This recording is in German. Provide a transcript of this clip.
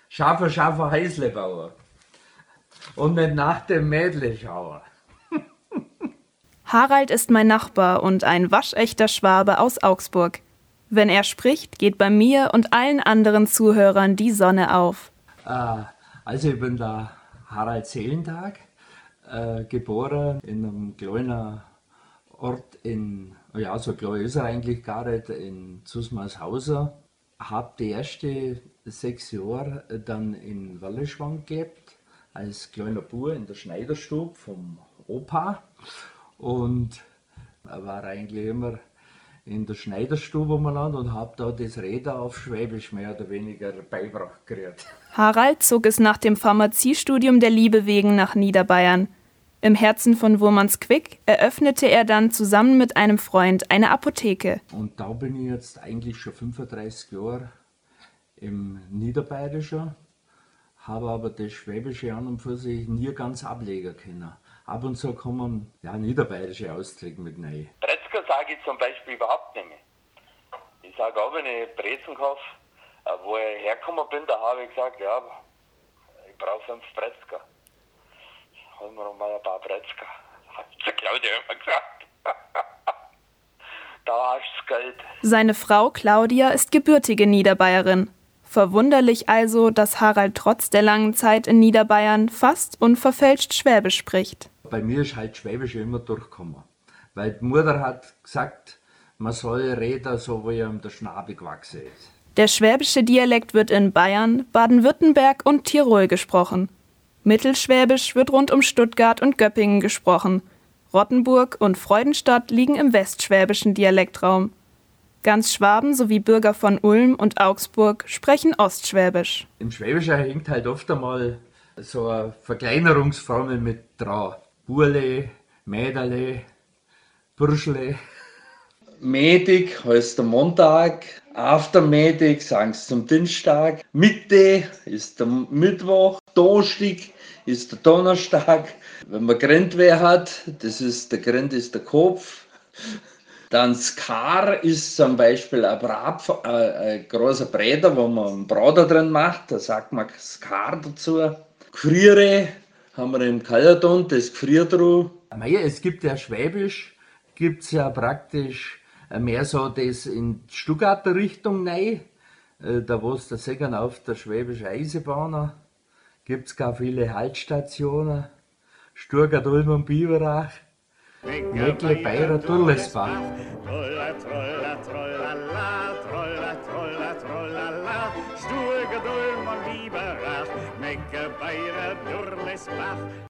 Schaffer, Häuslebauer. Und nicht nach dem Mädleschauer. Harald ist mein Nachbar und ein waschechter Schwabe aus Augsburg. Wenn er spricht, geht bei mir und allen anderen Zuhörern die Sonne auf. Also ich bin der Harald Seelentag, geboren in einem kleinen Ort so klein ist er eigentlich gar nicht, in Zusmarshausen. Habe die ersten 6 Jahre dann in Wallischwang gelebt, als kleiner Bub in der Schneiderstube vom Opa. Und war eigentlich immer in der Schneiderstube umeinander und habe da das Räder auf Schwäbisch mehr oder weniger beigebracht gekriegt. Harald zog es nach dem Pharmaziestudium der Liebe wegen nach Niederbayern. Im Herzen von Wurmansquick eröffnete er dann zusammen mit einem Freund eine Apotheke. Und da bin ich jetzt eigentlich schon 35 Jahre im Niederbayerischen, habe aber das Schwäbische an und für sich nie ganz ablegen können. Ab und zu kommen niederbayerische Ausdrücke mit rein. Bretzka sage ich zum Beispiel überhaupt nicht mehr. Ich sage auch, wenn ich Brezen kaufe, wo ich hergekommen bin, da habe ich gesagt, ja, ich brauche 5 Bretzka. Holen wir mal ein paar Bretzka. Hat der Claudia immer gesagt. Da hast du das Geld. Seine Frau Claudia ist gebürtige Niederbayerin. Verwunderlich also, dass Harald trotz der langen Zeit in Niederbayern fast unverfälscht Schwäbisch spricht. Bei mir ist halt Schwäbisch immer durchgekommen. Weil die Mutter hat gesagt, man soll reden, so wie ihm der Schnabel gewachsen ist. Der schwäbische Dialekt wird in Bayern, Baden-Württemberg und Tirol gesprochen. Mittelschwäbisch wird rund um Stuttgart und Göppingen gesprochen. Rottenburg und Freudenstadt liegen im westschwäbischen Dialektraum. Ganz Schwaben sowie Bürger von Ulm und Augsburg sprechen Ostschwäbisch. Im Schwäbischen hängt halt oft einmal so eine Verkleinerungsformel mit dran. Burle, Mäderle, Burschle. Medig heißt der Montag, Aftermedig sagen sie zum Dienstag, Mitte ist der Mittwoch, Donnerstag ist der Donnerstag. Wenn man Grindweh hat, der Grind ist der Kopf. Dann Skar ist zum Beispiel ein großer Bräder, wo man einen Brater drin macht, da sagt man Skar dazu. Gefriere haben wir im Kaladon, das Gefriertruh. Es gibt ja Schwäbisch, gibt es ja praktisch mehr so das in die Stuttgarter Richtung rein. Da wo es der Sägern auf der Schwäbischen Eisenbahn gibt es gar viele Haltstationen. Stuttgart, Ulm und Biberach. Meckle, Bayer, Durlesbach. Stuttgart, Ulm und Biberach, Mecke, Bayer, Durlesbach.